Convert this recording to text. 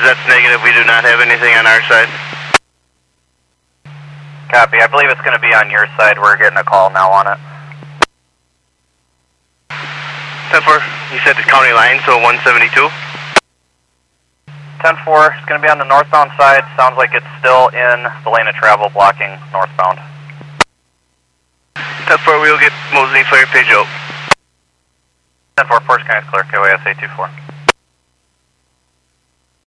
that's negative. We do not have anything on our side. Copy. I believe it's going to be on your side. We're getting a call now on it. 10-4, you said the county line, so 172? 10-4, it's going to be on the northbound side. Sounds like it's still in the lane of travel blocking northbound. 10-4, we'll get Mosley Fire Page out. 10-4, Portage County is clear. KYSA 24.